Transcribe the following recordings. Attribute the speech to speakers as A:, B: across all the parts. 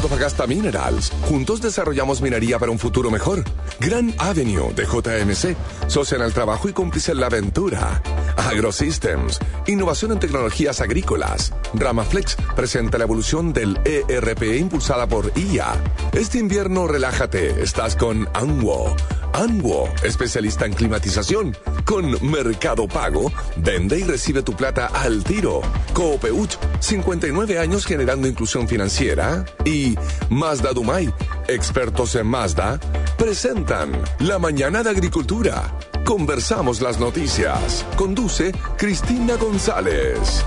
A: Antofagasta Minerals. Juntos desarrollamos minería para un futuro mejor. Grand Avenue de JMC. Socia en el trabajo y cómplice en la aventura. AgroSystems. Innovación en tecnologías agrícolas. Ramaflex presenta la evolución del ERP impulsada por IA. Este invierno relájate. Estás con Anwo. Anwo, especialista en climatización. Con Mercado Pago, vende y recibe tu plata al tiro. Coopeuch, 59 años generando inclusión financiera. Y Mazda Dumay, expertos en Mazda, presentan La Mañana de Agricultura. Conversamos las noticias. Conduce Cristina González.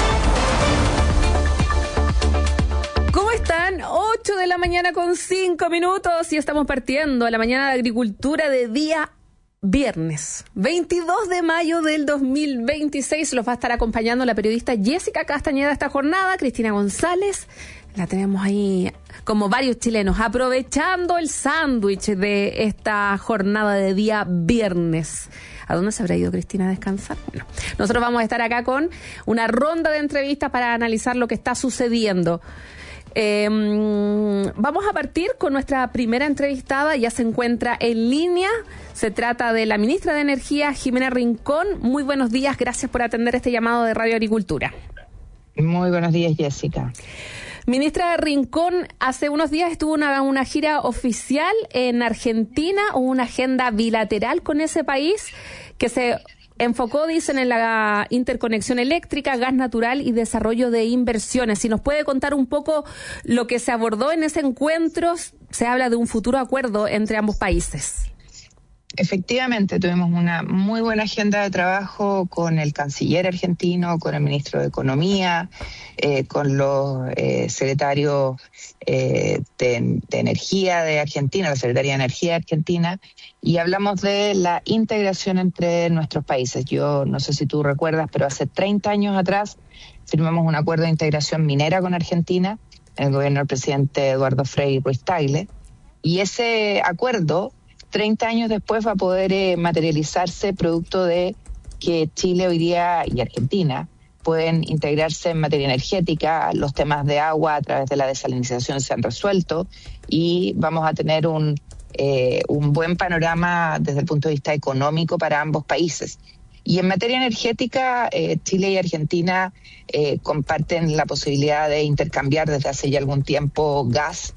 B: ¿Cómo están? 8 de la mañana con 5 minutos y estamos partiendo a la mañana de agricultura de día viernes 22 de mayo del 2026. Los va a estar acompañando la periodista Jessica Castañeda esta jornada. Cristina González, la tenemos ahí como varios chilenos, aprovechando el sándwich de esta jornada de día viernes. ¿A dónde se habrá ido Cristina a descansar? Bueno, nosotros vamos a estar acá con una ronda de entrevistas para analizar lo que está sucediendo. Vamos a partir con nuestra primera entrevistada. Ya se encuentra en línea. Se trata de la ministra de Energía, Jimena Rincón. Muy buenos días, gracias por atender este llamado de Radio Agricultura.
C: Muy buenos días, Jessica.
B: Ministra Rincón, hace unos días estuvo una gira oficial en Argentina, una agenda bilateral con ese país que se enfocó, dicen, en la interconexión eléctrica, gas natural y desarrollo de inversiones. Si nos puede contar un poco lo que se abordó en ese encuentro, se habla de un futuro acuerdo entre ambos países.
C: Efectivamente, tuvimos una muy buena agenda de trabajo con el canciller argentino, con el ministro de Economía, con los secretarios de Energía de Argentina, la Secretaría de Energía de Argentina, y hablamos de la integración entre nuestros países. Yo no sé si tú recuerdas, pero hace 30 años atrás firmamos un acuerdo de integración minera con Argentina, en el gobierno del presidente Eduardo Frei Ruiz-Tagle, y ese acuerdo 30 años después va a poder materializarse producto de que Chile hoy día y Argentina pueden integrarse en materia energética. Los temas de agua a través de la desalinización se han resuelto y vamos a tener un buen panorama desde el punto de vista económico para ambos países. Y en materia energética, Chile y Argentina comparten la posibilidad de intercambiar desde hace ya algún tiempo gas,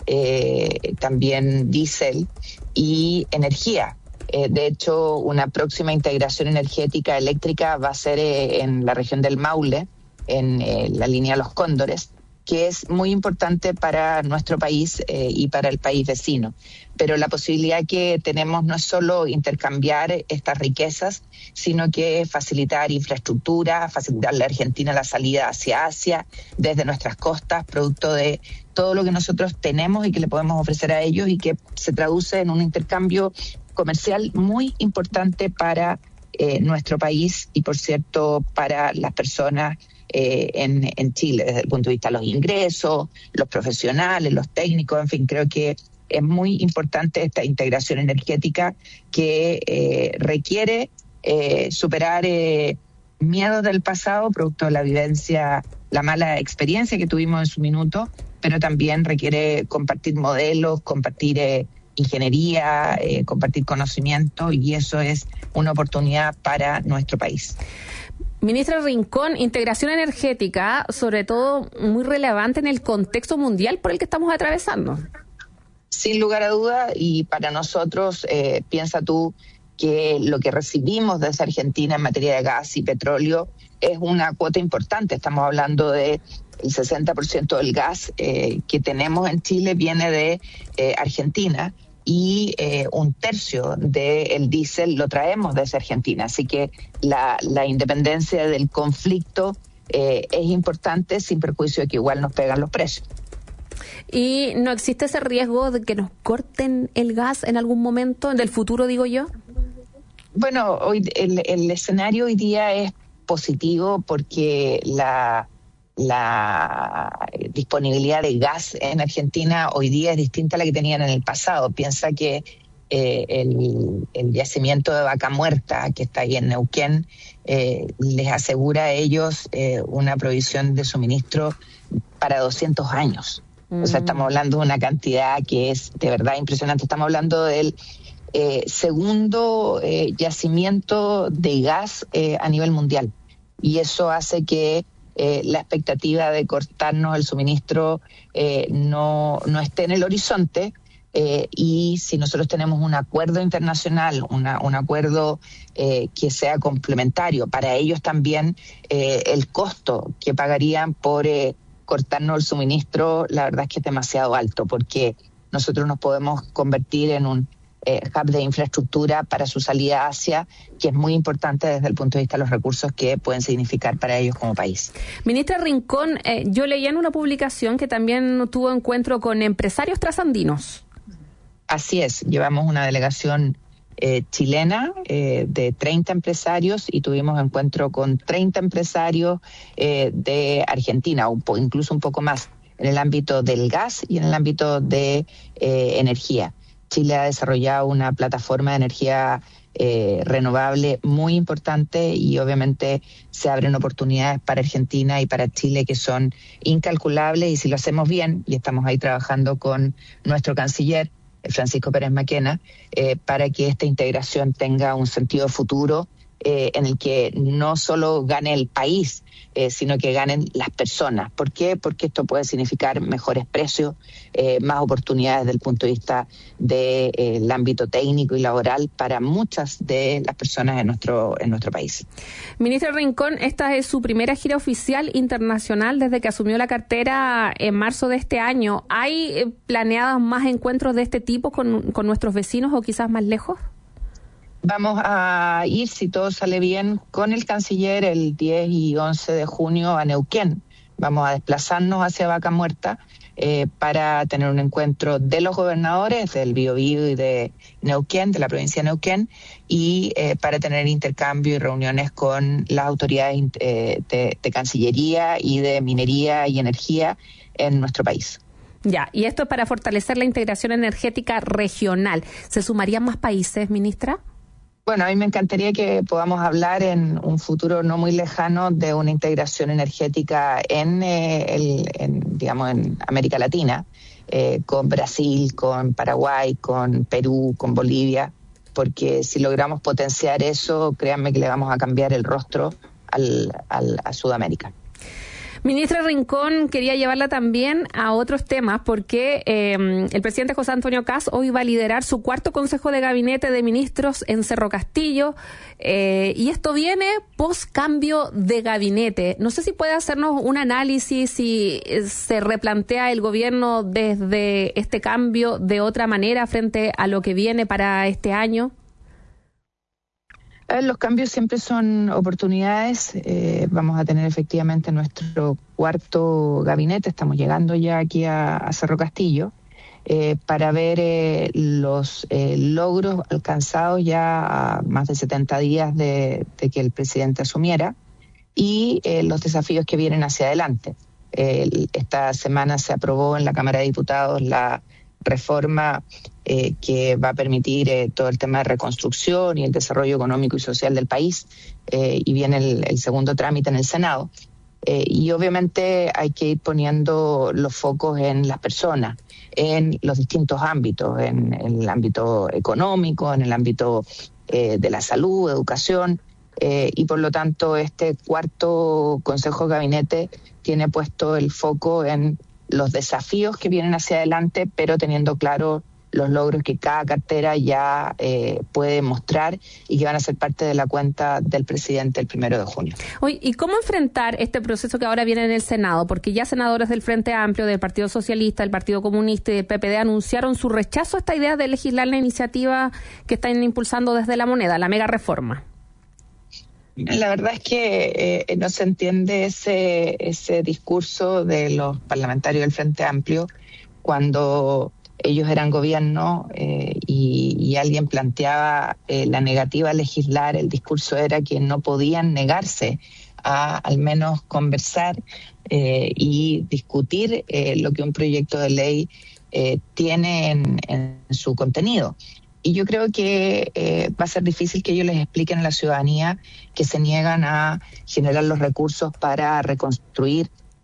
C: también diésel y energía. De hecho, una próxima integración energética eléctrica va a ser en la región del Maule, en la línea Los Cóndores, que es muy importante para nuestro país y para el país vecino. Pero la posibilidad que tenemos no es solo intercambiar estas riquezas, sino que facilitar infraestructura, facilitarle a Argentina la salida hacia Asia, desde nuestras costas, producto de todo lo que nosotros tenemos y que le podemos ofrecer a ellos y que se traduce en un intercambio comercial muy importante para nuestro país y, por cierto, para las personas en Chile, desde el punto de vista de los ingresos, los profesionales, los técnicos, en fin, creo que es muy importante esta integración energética que requiere superar miedos del pasado, producto de la vivencia, la mala experiencia que tuvimos en su minuto, pero también requiere compartir modelos, compartir ingeniería, compartir conocimiento, y eso es una oportunidad para nuestro país.
B: Ministra Rincón, integración energética, sobre todo muy relevante en el contexto mundial por el que estamos atravesando.
C: Sin lugar a duda, y para nosotros, piensa tú que lo que recibimos desde Argentina en materia de gas y petróleo es una cuota importante. Estamos hablando de el 60% del gas que tenemos en Chile viene de Argentina, y un tercio del diésel lo traemos desde Argentina. Así que la independencia del conflicto es importante, sin perjuicio de que igual nos pegan los precios.
B: ¿Y no existe ese riesgo de que nos corten el gas en algún momento, del futuro, digo yo?
C: Bueno, hoy el escenario hoy día es positivo porque la disponibilidad de gas en Argentina hoy día es distinta a la que tenían en el pasado. Piensa que el yacimiento de Vaca Muerta, que está ahí en Neuquén, les asegura a ellos una provisión de suministro para 200 años. O sea, estamos hablando de una cantidad que es de verdad impresionante. Estamos hablando del segundo yacimiento de gas a nivel mundial. Y eso hace que la expectativa de cortarnos el suministro no esté en el horizonte. Y si nosotros tenemos un acuerdo internacional, un acuerdo que sea complementario para ellos también, el costo que pagarían por cortarnos el suministro, la verdad es que es demasiado alto, porque nosotros nos podemos convertir en un hub de infraestructura para su salida a Asia, que es muy importante desde el punto de vista de los recursos que pueden significar para ellos como país.
B: Ministra Rincón, yo leía en una publicación que también tuvo encuentro con empresarios trasandinos.
C: Así es, llevamos una delegación chilena de 30 empresarios y tuvimos encuentro con 30 empresarios de Argentina, incluso un poco más, en el ámbito del gas y en el ámbito de energía. Chile ha desarrollado una plataforma de energía renovable muy importante y obviamente se abren oportunidades para Argentina y para Chile que son incalculables, y si lo hacemos bien, y estamos ahí trabajando con nuestro canciller, Francisco Pérez Maquena, para que esta integración tenga un sentido futuro en el que no solo gane el país, sino que ganen las personas. ¿Por qué? Porque esto puede significar mejores precios, más oportunidades desde el punto de vista del ámbito técnico y laboral para muchas de las personas en nuestro país.
B: Ministra Rincón, esta es su primera gira oficial internacional desde que asumió la cartera en marzo de este año. ¿Hay planeados más encuentros de este tipo con nuestros vecinos o quizás más lejos?
C: Vamos a ir, si todo sale bien, con el canciller el 10 y 11 de junio a Neuquén. Vamos a desplazarnos hacia Vaca Muerta para tener un encuentro de los gobernadores del Biobío y de Neuquén, de la provincia de Neuquén, y para tener intercambio y reuniones con las autoridades de Cancillería y de Minería y Energía en nuestro país.
B: Ya, y esto es para fortalecer la integración energética regional. ¿Se sumarían más países, ministra?
C: Bueno, a mí me encantaría que podamos hablar en un futuro no muy lejano de una integración energética en América Latina, con Brasil, con Paraguay, con Perú, con Bolivia, porque si logramos potenciar eso, créanme que le vamos a cambiar el rostro a Sudamérica.
B: Ministra Rincón, quería llevarla también a otros temas porque el presidente José Antonio Kast hoy va a liderar su cuarto Consejo de Gabinete de Ministros en Cerro Castillo y esto viene post cambio de gabinete. No sé si puede hacernos un análisis si se replantea el gobierno desde este cambio de otra manera frente a lo que viene para este año.
C: Los cambios siempre son oportunidades. Vamos a tener efectivamente nuestro cuarto gabinete. Estamos llegando ya aquí a Cerro Castillo para ver los logros alcanzados ya a más de 70 días de que el presidente asumiera y los desafíos que vienen hacia adelante. Esta semana se aprobó en la Cámara de Diputados la reforma que va a permitir todo el tema de reconstrucción y el desarrollo económico y social del país, y viene el segundo trámite en el Senado. Y obviamente hay que ir poniendo los focos en las personas, en los distintos ámbitos, en el ámbito económico, en el ámbito de la salud, educación, y por lo tanto este cuarto Consejo de Gabinete tiene puesto el foco en los desafíos que vienen hacia adelante, pero teniendo claro los logros que cada cartera ya puede mostrar y que van a ser parte de la cuenta del presidente el 1 de junio.
B: Oye, ¿y cómo enfrentar este proceso que ahora viene en el Senado? Porque ya senadores del Frente Amplio, del Partido Socialista, del Partido Comunista y del PPD anunciaron su rechazo a esta idea de legislar la iniciativa que están impulsando desde La Moneda, la mega reforma.
C: La verdad es que no se entiende ese discurso de los parlamentarios del Frente Amplio cuando ellos eran gobierno y alguien planteaba la negativa a legislar. El discurso era que no podían negarse a al menos conversar y discutir lo que un proyecto de ley tiene en su contenido. Y yo creo que va a ser difícil que ellos les expliquen a la ciudadanía que se niegan a generar los recursos para reconstruir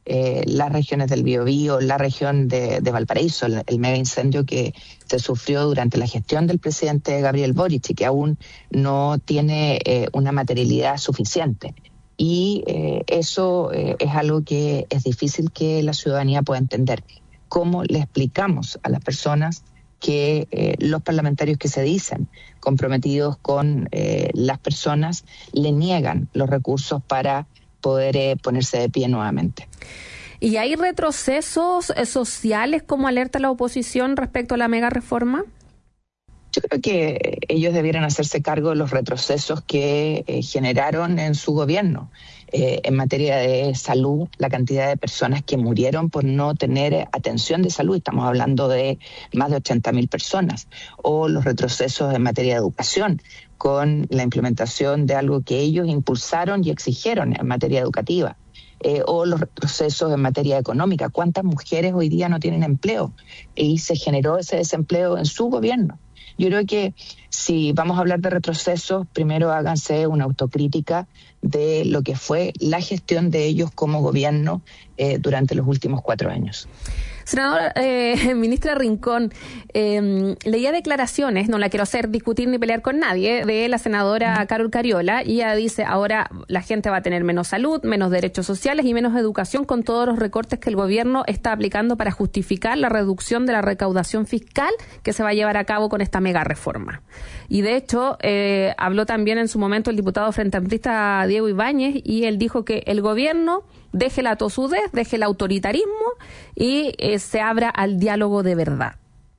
C: las regiones del Biobío, la región de Valparaíso, el mega incendio que se sufrió durante la gestión del presidente Gabriel Boric y que aún no tiene una materialidad suficiente. Y eso es algo que es difícil que la ciudadanía pueda entender. ¿Cómo le explicamos a las personas que los parlamentarios que se dicen comprometidos con las personas le niegan los recursos para poder ponerse de pie nuevamente?
B: ¿Y hay retrocesos sociales como alerta la oposición respecto a la mega reforma?
C: Yo creo que ellos debieran hacerse cargo de los retrocesos que generaron en su gobierno. En materia de salud, la cantidad de personas que murieron por no tener atención de salud, estamos hablando de más de 80.000 personas, o los retrocesos en materia de educación, con la implementación de algo que ellos impulsaron y exigieron en materia educativa. O los retrocesos en materia económica. ¿Cuántas mujeres hoy día no tienen empleo? Y se generó ese desempleo en su gobierno. Yo creo que si vamos a hablar de retrocesos, primero háganse una autocrítica de lo que fue la gestión de ellos como gobierno durante los últimos 4 años.
B: Senadora, ministra Rincón, leía declaraciones, no la quiero hacer discutir ni pelear con nadie, de la senadora Carol Cariola, y ella dice, ahora la gente va a tener menos salud, menos derechos sociales y menos educación con todos los recortes que el gobierno está aplicando para justificar la reducción de la recaudación fiscal que se va a llevar a cabo con esta mega reforma. Y de hecho, habló también en su momento el diputado frente amplista Diego Ibáñez, y él dijo que el gobierno deje la tosudez, deje el autoritarismo y se abra al diálogo de verdad.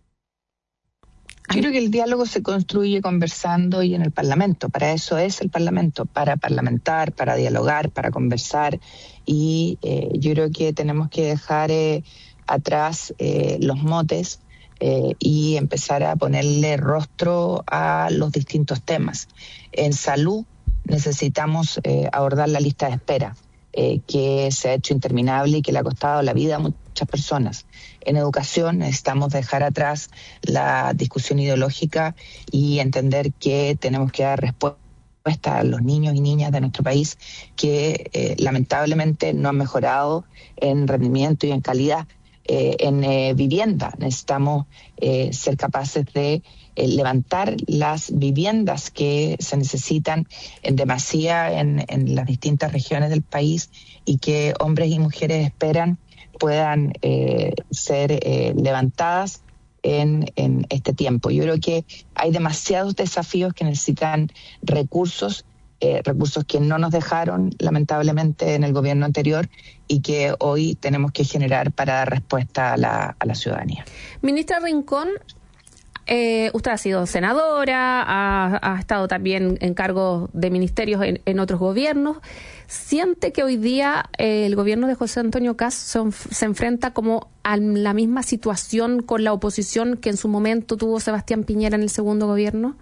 C: Yo creo que el diálogo se construye conversando y en el Parlamento. Para eso es el Parlamento, para parlamentar, para dialogar, para conversar. Y yo creo que tenemos que dejar atrás los motes y empezar a ponerle rostro a los distintos temas. En salud necesitamos abordar la lista de espera, que se ha hecho interminable y que le ha costado la vida a muchas personas. En educación necesitamos dejar atrás la discusión ideológica y entender que tenemos que dar respuesta a los niños y niñas de nuestro país que lamentablemente no han mejorado en rendimiento y en calidad. En vivienda necesitamos ser capaces de levantar las viviendas que se necesitan en demasía en las distintas regiones del país y que hombres y mujeres esperan puedan ser levantadas en este tiempo. Yo creo que hay demasiados desafíos que necesitan recursos que no nos dejaron lamentablemente en el gobierno anterior y que hoy tenemos que generar para dar respuesta a la ciudadanía.
B: Ministra Rincón, usted ha sido senadora, ha estado también en cargos de ministerios en otros gobiernos. ¿Siente que hoy día el gobierno de José Antonio Kast se enfrenta como a la misma situación con la oposición que en su momento tuvo Sebastián Piñera en el segundo gobierno?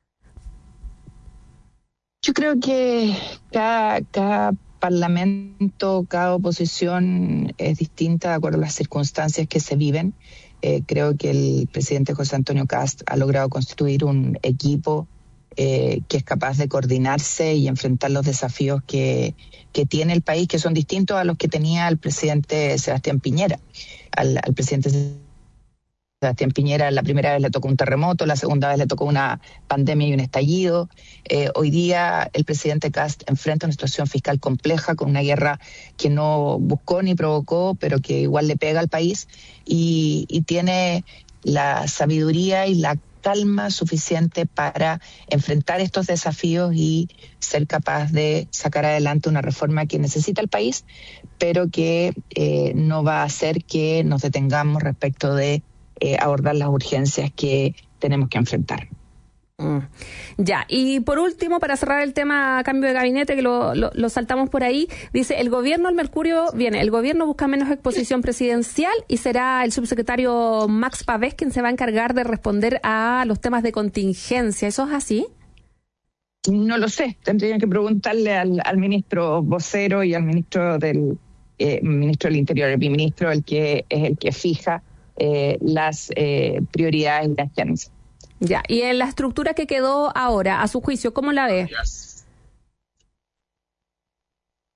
C: Yo creo que cada parlamento, cada oposición es distinta de acuerdo a las circunstancias que se viven. Creo que el presidente José Antonio Kast ha logrado constituir un equipo que es capaz de coordinarse y enfrentar los desafíos que tiene el país, que son distintos a los que tenía el presidente Sebastián Piñera. Al presidente Sebastián Piñera la primera vez le tocó un terremoto, la segunda vez le tocó una pandemia y un estallido. Hoy día el presidente Kast enfrenta una situación fiscal compleja con una guerra que no buscó ni provocó, pero que igual le pega al país y tiene la sabiduría y la calma suficiente para enfrentar estos desafíos y ser capaz de sacar adelante una reforma que necesita el país, pero que no va a hacer que nos detengamos respecto de abordar las urgencias que tenemos que enfrentar.
B: Ya, y por último, para cerrar el tema cambio de gabinete, que lo saltamos por ahí, dice, el gobierno busca menos exposición presidencial y será el subsecretario Max Pavés quien se va a encargar de responder a los temas de contingencia. ¿Eso es así?
C: No lo sé, tendría que preguntarle al ministro vocero y al ministro del Interior, el biministro, el que es el que fija las prioridades y las agencias.
B: Ya, y en la estructura que quedó ahora, a su juicio, ¿cómo la ve?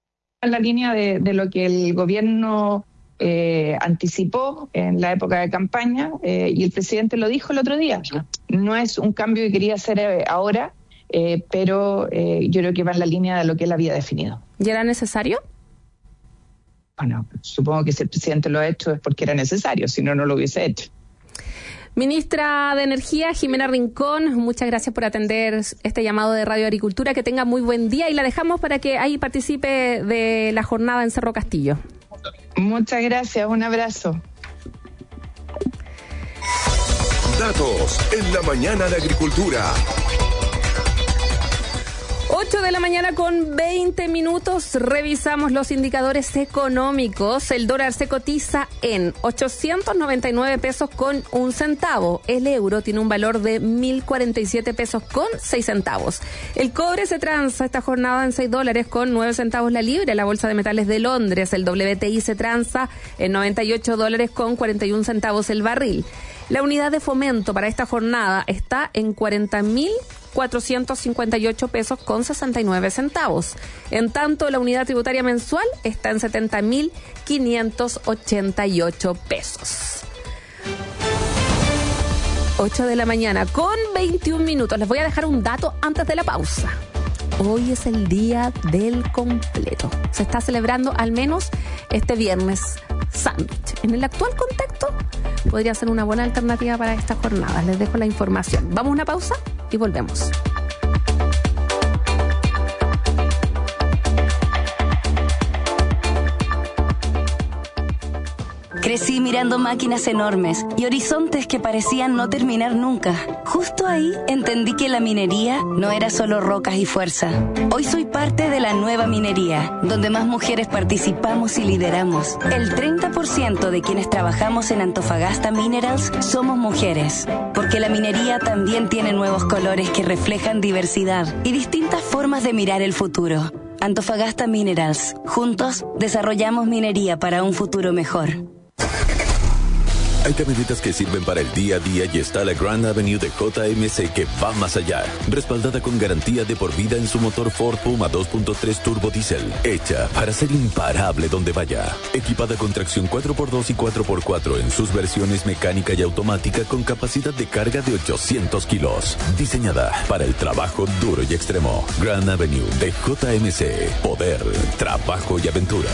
C: en la línea de lo que el gobierno anticipó en la época de campaña, y el presidente lo dijo el otro día. No es un cambio que quería hacer ahora, pero yo creo que va en la línea de lo que él había definido.
B: ¿Y era necesario?
C: Bueno, supongo que si el presidente lo ha hecho es porque era necesario, si no, no lo hubiese hecho.
B: Ministra de Energía, Jimena Rincón, muchas gracias por atender este llamado de Radio Agricultura. Que tenga muy buen día y la dejamos para que ahí participe de la jornada en Cerro Castillo.
C: Muchas gracias, un abrazo.
A: Datos en la mañana de Agricultura.
B: 8 de la mañana con 20 minutos, revisamos los indicadores económicos. El dólar se cotiza en 899 pesos con 1 centavo. El euro tiene un valor de 1.047 pesos con 6 centavos. El cobre se transa esta jornada en 6 dólares con 9 centavos la libra. La Bolsa de Metales de Londres, el WTI se transa en 98 dólares con 41 centavos el barril. La unidad de fomento para esta jornada está en 40.458 pesos con 69 centavos. En tanto, la unidad tributaria mensual está en 70.588 pesos. 8 de la mañana con 21 minutos. Les voy a dejar un dato antes de la pausa. Hoy es el día del completo. Se está celebrando al menos este viernes sándwich. En el actual contexto, podría ser una buena alternativa para esta jornada. Les dejo la información. Vamos a una pausa y volvemos.
D: Crecí mirando máquinas enormes y horizontes que parecían no terminar nunca. Justo ahí entendí que la minería no era solo rocas y fuerza. Hoy soy parte de la nueva minería, donde más mujeres participamos y lideramos. El 30% de quienes trabajamos en Antofagasta Minerals somos mujeres, porque la minería también tiene nuevos colores que reflejan diversidad y distintas formas de mirar el futuro. Antofagasta Minerals. Juntos desarrollamos minería para un futuro mejor.
E: Hay camionetas que sirven para el día a día y está la Grand Avenue de JMC que va más allá. Respaldada con garantía de por vida en su motor Ford Puma 2.3 Turbo Diesel. Hecha para ser imparable donde vaya. Equipada con tracción 4x2 y 4x4 en sus versiones mecánica y automática con capacidad de carga de 800 kilos. Diseñada para el trabajo duro y extremo. Grand Avenue de JMC. Poder, trabajo y aventura.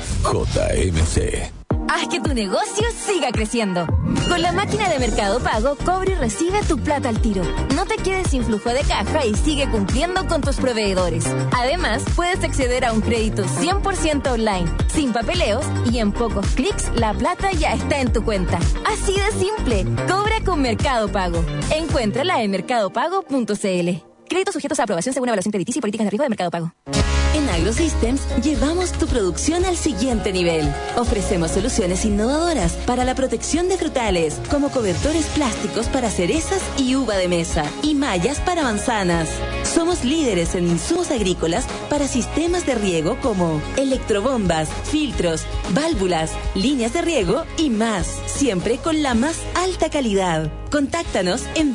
E: JMC.
F: Haz que tu negocio siga creciendo. Con la máquina de Mercado Pago, cobra y recibe tu plata al tiro. No te quedes sin flujo de caja y sigue cumpliendo con tus proveedores. Además, puedes acceder a un crédito 100% online, sin papeleos, y en pocos clics la plata ya está en tu cuenta. Así de simple. Cobra con Mercado Pago. Encuéntrala en mercadopago.cl. Créditos sujetos a aprobación según evaluación crediticia y políticas de riesgo de Mercado Pago.
D: En AgroSystems llevamos tu producción al siguiente nivel. Ofrecemos soluciones innovadoras para la protección de frutales, como cobertores plásticos para cerezas y uva de mesa, y mallas para manzanas. Somos líderes en insumos agrícolas para sistemas de riego como electrobombas, filtros, válvulas, líneas de riego y más, siempre con la más alta calidad. Contáctanos en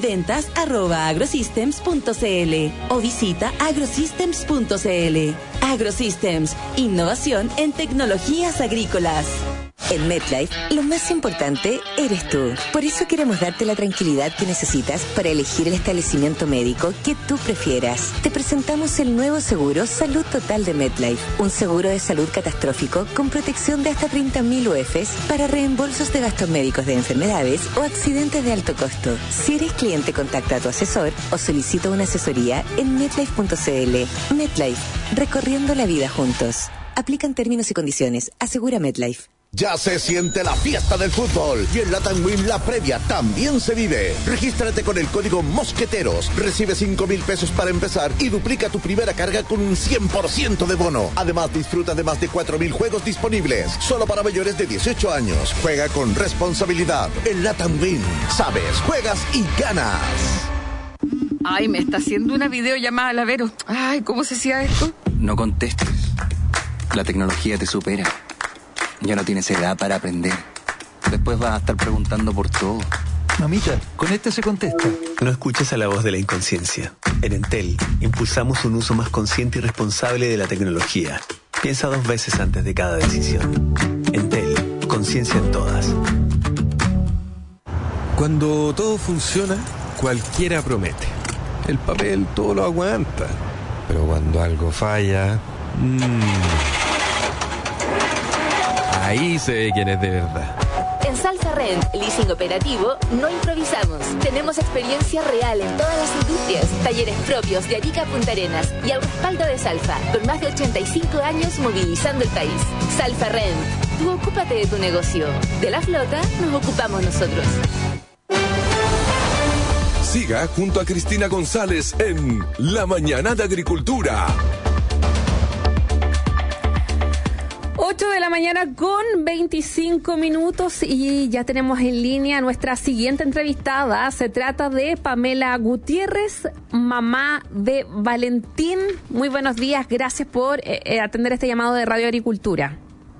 D: ventas@agrosystems.cl o visita agrosystems.cl. AgroSystems, innovación en tecnologías agrícolas. En MetLife, lo más importante eres tú. Por eso queremos darte la tranquilidad que necesitas para elegir el establecimiento médico que tú prefieras. Te presentamos el nuevo seguro Salud Total de MetLife, un seguro de salud catastrófico con protección de hasta 30.000 UFs para reembolsos de gastos médicos de enfermedades o accidentes de alto costo. Si eres cliente, contacta a tu asesor o solicita una asesoría en MetLife.cl. MetLife, recorriendo la vida juntos. Aplican términos y condiciones. Asegura MetLife.
G: Ya se siente la fiesta del fútbol y en Latam Win la previa también se vive. Regístrate con el código Mosqueteros, recibe 5,000 pesos para empezar y duplica tu primera carga con un 100% de bono. Además disfruta de más de 4,000 juegos disponibles, solo para mayores de 18 años. Juega con responsabilidad. En Latam Win, sabes, juegas y ganas.
H: Ay, me está haciendo una videollamada, Lavero. Ay, ¿cómo se hacía esto?
I: No contestes. La tecnología te supera. Ya no tienes edad para aprender. Después vas a estar preguntando por todo.
J: Mamita, con este se contesta. No escuches a la voz de la inconsciencia. En Entel, impulsamos un uso más consciente y responsable de la tecnología. Piensa 2 veces antes de cada decisión. Entel, conciencia en todas.
K: Cuando todo funciona, cualquiera promete. El papel todo lo aguanta. Pero cuando algo falla... ahí se ve quién es de verdad.
L: En Salfa Rent, leasing operativo, no improvisamos. Tenemos experiencia real en todas las industrias, talleres propios de Arica a Punta Arenas y al respaldo de Salfa, con más de 85 años movilizando el país. Salfa Rent, tú ocúpate de tu negocio. De la flota nos ocupamos nosotros.
A: Siga junto a Cristina González en La Mañana de Agricultura.
B: 8 de la mañana con 25 minutos y ya tenemos en línea a nuestra siguiente entrevistada. Se trata de Pamela Gutiérrez, mamá de Valentín. Muy buenos días, gracias por atender este llamado de Radio Agricultura.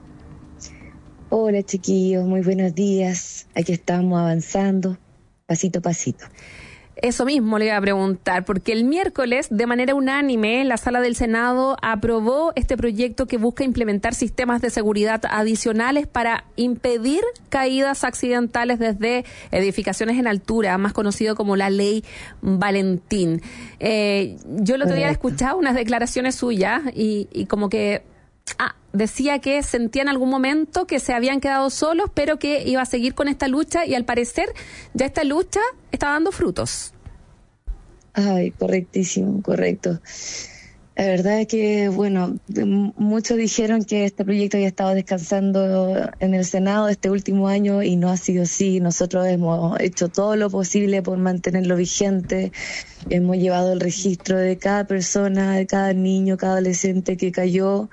M: Hola chiquillos, muy buenos días. Aquí estamos avanzando, pasito a pasito.
B: Eso mismo le iba a preguntar, porque el miércoles, de manera unánime, la Sala del Senado aprobó este proyecto que busca implementar sistemas de seguridad adicionales para impedir caídas accidentales desde edificaciones en altura, más conocido como la Ley Valentín. Yo el otro día escuchaba unas declaraciones suyas y como que decía que sentía en algún momento que se habían quedado solos, pero que iba a seguir con esta lucha y al parecer ya esta lucha está dando frutos.
M: Ay, correctísimo, correcto. La verdad es que, bueno, muchos dijeron que este proyecto había estado descansando en el Senado este último año y no ha sido así. Nosotros hemos hecho todo lo posible por mantenerlo vigente. Hemos llevado el registro de cada persona, de cada niño, cada adolescente que cayó.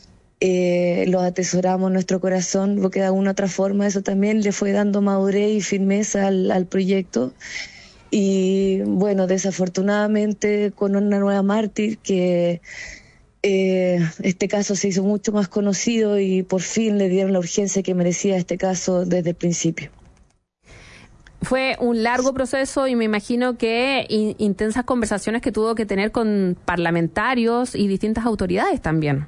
M: Los atesoramos en nuestro corazón, porque de alguna otra forma eso también le fue dando madurez y firmeza al proyecto. Y bueno, desafortunadamente con una nueva mártir que este caso se hizo mucho más conocido y por fin le dieron la urgencia que merecía este caso desde el principio.
B: Fue un largo proceso y me imagino que intensas conversaciones que tuvo que tener con parlamentarios y distintas autoridades también.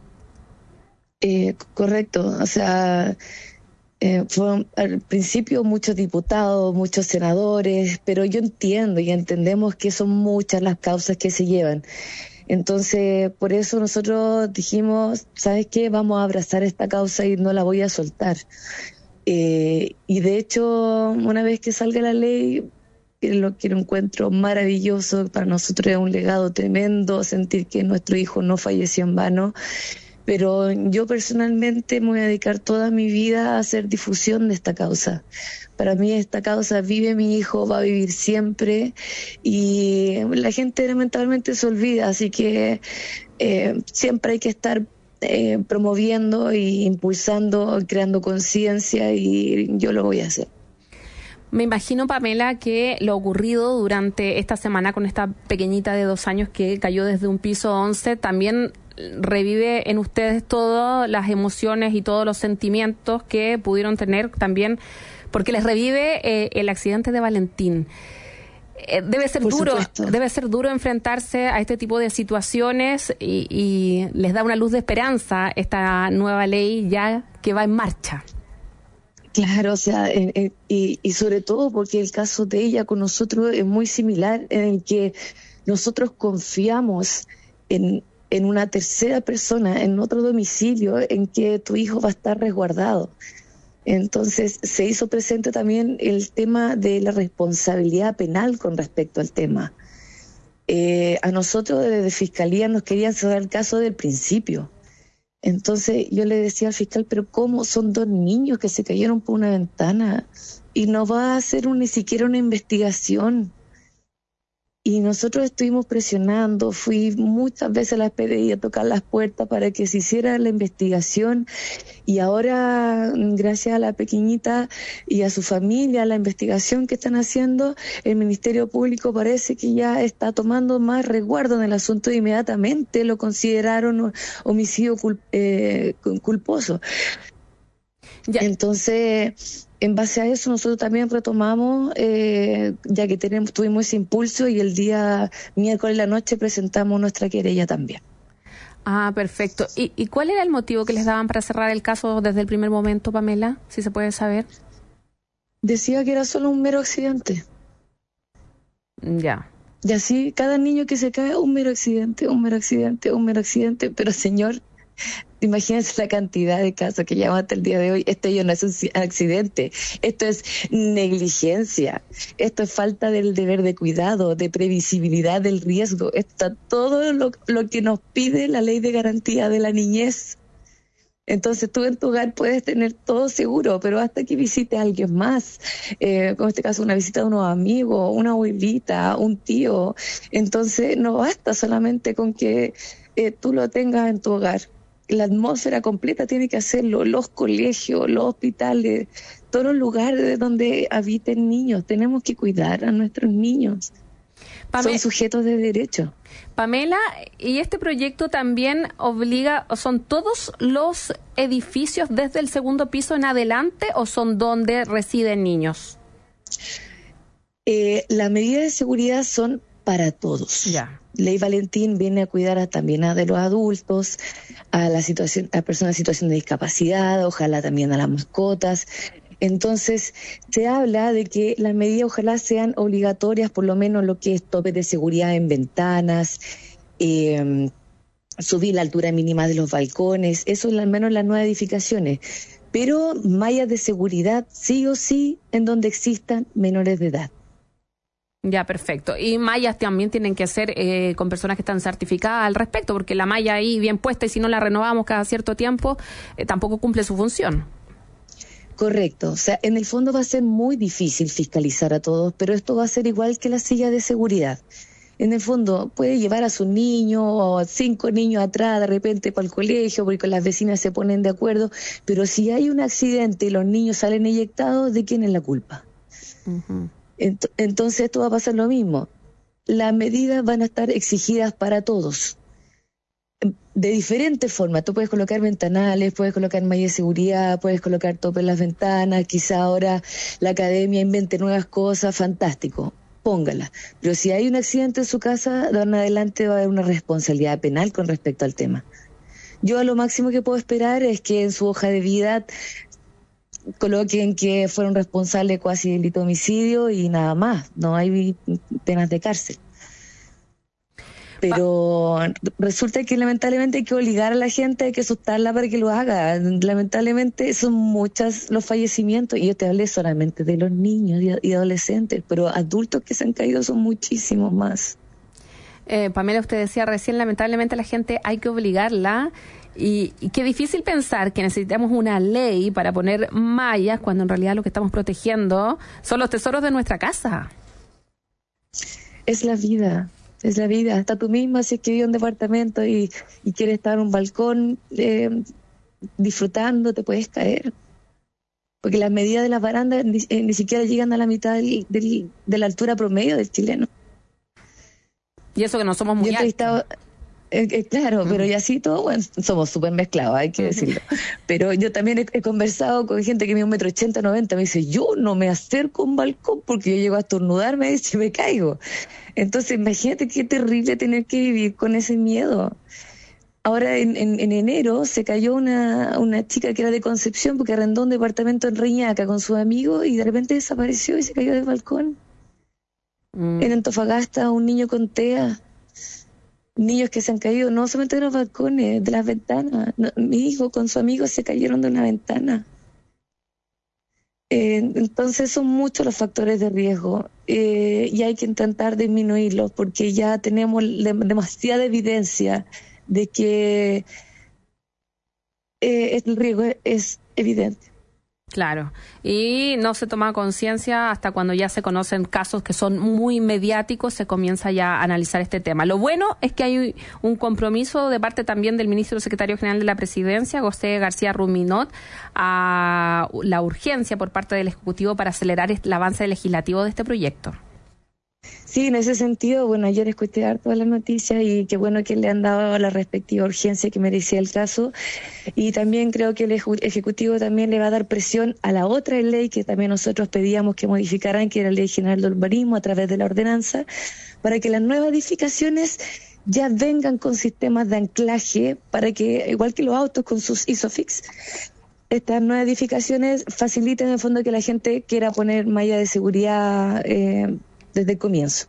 M: Correcto, o sea, fueron al principio muchos diputados, muchos senadores, pero yo entiendo y entendemos que son muchas las causas que se llevan. Entonces, por eso nosotros dijimos, ¿sabes qué? Vamos a abrazar esta causa y no la voy a soltar. Y de hecho, una vez que salga la ley, lo que lo encuentro maravilloso, para nosotros es un legado tremendo, sentir que nuestro hijo no falleció en vano. Pero yo personalmente me voy a dedicar toda mi vida a hacer difusión de esta causa. Para mí esta causa vive mi hijo, va a vivir siempre y la gente lamentablemente se olvida, así que siempre hay que estar promoviendo e impulsando, creando conciencia y yo lo voy a hacer.
B: Me imagino, Pamela, que lo ocurrido durante esta semana con esta pequeñita de 2 años que cayó desde un piso 11 también revive en ustedes todas las emociones y todos los sentimientos que pudieron tener también, porque les revive el accidente de Valentín. Debe ser duro enfrentarse a este tipo de situaciones y les da una luz de esperanza esta nueva ley ya que va en marcha.
M: Claro, o sea, y sobre todo porque el caso de ella con nosotros es muy similar, en el que nosotros confiamos en una tercera persona, en otro domicilio, en que tu hijo va a estar resguardado. Entonces se hizo presente también el tema de la responsabilidad penal con respecto al tema. A nosotros desde Fiscalía nos querían cerrar el caso del principio. Entonces yo le decía al fiscal, pero ¿cómo son 2 niños que se cayeron por una ventana y no va a hacer ni siquiera una investigación? Y nosotros estuvimos presionando, fui muchas veces a la PDI a tocar las puertas para que se hiciera la investigación y ahora, gracias a la pequeñita y a su familia, la investigación que están haciendo, el Ministerio Público parece que ya está tomando más resguardo en el asunto e inmediatamente lo consideraron homicidio culposo. Ya. Entonces, en base a eso nosotros también retomamos, ya que tuvimos ese impulso y el día miércoles en la noche presentamos nuestra querella también.
B: Ah, perfecto. ¿Y cuál era el motivo que les daban para cerrar el caso desde el primer momento, Pamela? Si se puede saber.
M: Decía que era solo un mero accidente.
B: Ya.
M: Y así, cada niño que se cae, un mero accidente, un mero accidente, un mero accidente. Pero, señor, imagínense la cantidad de casos que llevamos hasta el día de hoy. Esto ya no es un accidente, esto es negligencia, esto es falta del deber de cuidado, de previsibilidad del riesgo. Está todo lo que nos pide la ley de garantía de la niñez. Entonces tú en tu hogar puedes tener todo seguro, pero hasta que visites a alguien más, como en este caso una visita de unos amigos, una abuelita, un tío, entonces no basta solamente con que tú lo tengas en tu hogar. La atmósfera completa tiene que hacerlo, los colegios, los hospitales, todos los lugares donde habiten niños. Tenemos que cuidar a nuestros niños. Son sujetos de derecho.
B: Pamela, ¿y este proyecto también obliga, son todos los edificios desde el segundo piso en adelante o son donde residen niños?
M: Las medidas de seguridad son para todos.
B: Ya.
M: Ley Valentín viene a cuidar también de los adultos, a personas en situación de discapacidad, ojalá también a las mascotas. Entonces, se habla de que las medidas ojalá sean obligatorias, por lo menos lo que es tope de seguridad en ventanas, subir la altura mínima de los balcones, eso es al menos en las nuevas edificaciones. Pero mallas de seguridad sí o sí en donde existan menores de edad.
B: Ya, perfecto. Y mallas también tienen que ser con personas que están certificadas al respecto, porque la malla ahí bien puesta y si no la renovamos cada cierto tiempo, tampoco cumple su función.
M: Correcto. O sea, en el fondo va a ser muy difícil fiscalizar a todos, pero esto va a ser igual que la silla de seguridad. En el fondo puede llevar a su niño o a 5 niños atrás de repente para el colegio porque las vecinas se ponen de acuerdo, pero si hay un accidente y los niños salen eyectados, ¿de quién es la culpa?
B: Uh-huh.
M: Entonces esto va a pasar lo mismo. Las medidas van a estar exigidas para todos. De diferentes formas. Tú puedes colocar ventanales, puedes colocar malla de seguridad, puedes colocar tope en las ventanas, quizá ahora la academia invente nuevas cosas, fantástico, póngala. Pero si hay un accidente en su casa, de ahora en adelante va a haber una responsabilidad penal con respecto al tema. Yo a lo máximo que puedo esperar es que en su hoja de vida coloquen que fueron responsables de cuasi delito de homicidio y nada más, no hay penas de cárcel. Pero resulta que lamentablemente hay que obligar a la gente, hay que asustarla para que lo haga. Lamentablemente son muchos los fallecimientos, y yo te hablé solamente de los niños y adolescentes, pero adultos que se han caído son muchísimos más.
B: Pamela, usted decía recién, lamentablemente a la gente hay que obligarla, y qué difícil pensar que necesitamos una ley para poner mallas cuando en realidad lo que estamos protegiendo son los tesoros de nuestra casa.
M: Es la vida. Es la vida. Hasta tú misma, si es que vives en un departamento y quieres estar en un balcón disfrutando, te puedes caer. Porque las medidas de las barandas ni siquiera llegan a la mitad de la altura promedio del chileno.
B: Y eso que no somos muy altos.
M: Claro, pero y así todo, bueno, somos súper mezclados, hay que decirlo. Pero yo también he conversado con gente que mide 1,80 m, 90 m, me dice, yo no me acerco a un balcón porque yo llego a estornudar, me dice, me caigo. Entonces, imagínate qué terrible tener que vivir con ese miedo. Ahora, en enero, se cayó una chica que era de Concepción porque arrendó un departamento en Reñaca con sus amigos y de repente desapareció y se cayó del balcón. En Antofagasta, un niño con TEA. Niños que se han caído no solamente de los balcones, de las ventanas. No, mi hijo con su amigo se cayeron de una ventana. Entonces son muchos los factores de riesgo y hay que intentar disminuirlos porque ya tenemos demasiada evidencia de que el riesgo es evidente.
B: Claro, y no se toma conciencia hasta cuando ya se conocen casos que son muy mediáticos, se comienza ya a analizar este tema. Lo bueno es que hay un compromiso de parte también del ministro secretario general de la Presidencia, José García Ruminot, a la urgencia por parte del Ejecutivo para acelerar el avance legislativo de este proyecto.
M: Sí, en ese sentido, bueno, ayer escuché harto las noticias y qué bueno que le han dado la respectiva urgencia que merecía el caso. Y también creo que el Ejecutivo también le va a dar presión a la otra ley que también nosotros pedíamos que modificaran, que era la Ley General de Urbanismo a través de la ordenanza, para que las nuevas edificaciones ya vengan con sistemas de anclaje, para que, igual que los autos con sus ISOFIX, estas nuevas edificaciones faciliten en el fondo que la gente quiera poner malla de seguridad desde el comienzo.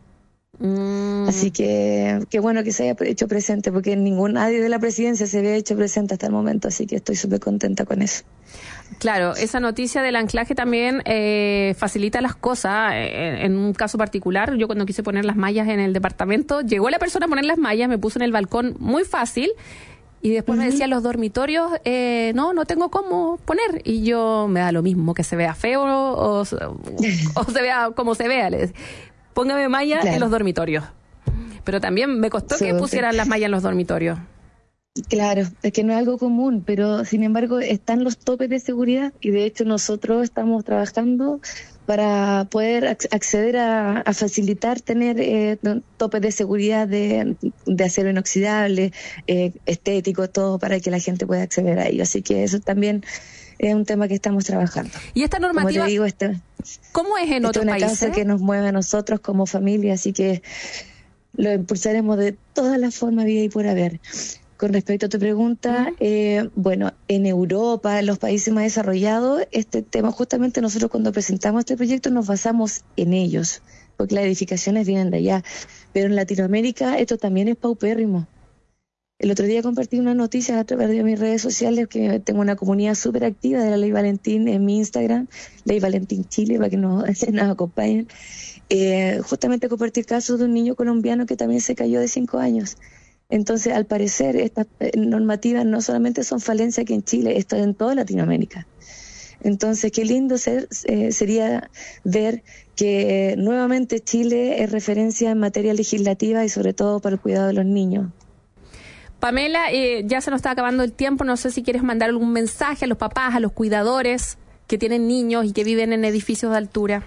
M: Así que qué bueno que se haya hecho presente, porque nadie de la presidencia se había hecho presente hasta el momento, así que estoy súper contenta con eso.
B: Claro, esa noticia del anclaje también facilita las cosas. En un caso particular, yo cuando quise poner las mallas en el departamento, llegó la persona a poner las mallas, me puso en el balcón muy fácil, y después me decían los dormitorios, no tengo cómo poner. Y yo, me da lo mismo que se vea feo o se vea como se vea. Les póngame malla en los dormitorios. Pero también me costó que pusieran las mallas en los dormitorios.
M: Claro, es que no es algo común, pero sin embargo están los topes de seguridad y de hecho nosotros estamos trabajando para poder acceder a facilitar tener topes de seguridad de acero inoxidable, estético, todo para que la gente pueda acceder a ello. Así que eso también es un tema que estamos trabajando.
B: ¿Y esta normativa,
M: como te digo,
B: cómo es en otros países?
M: Es una causa que nos mueve a nosotros como familia, así que lo impulsaremos de todas las formas, vida y por haber. Con respecto a tu pregunta, bueno, en Europa, en los países más desarrollados, este tema, justamente nosotros cuando presentamos este proyecto nos basamos en ellos, porque las edificaciones vienen de allá. Pero en Latinoamérica esto también es paupérrimo. El otro día compartí una noticia a través de mis redes sociales, que tengo una comunidad súper activa de la Ley Valentín en mi Instagram, Ley Valentín Chile, para que nos acompañen. Justamente compartí el caso de un niño colombiano que también se cayó de 5 años. Entonces, al parecer, estas normativas no solamente son falencias aquí en Chile, esto es en toda Latinoamérica. Entonces, qué lindo sería ver que nuevamente Chile es referencia en materia legislativa y sobre todo para el cuidado de los niños.
B: Pamela, ya se nos está acabando el tiempo, no sé si quieres mandar algún mensaje a los papás, a los cuidadores que tienen niños y que viven en edificios de altura.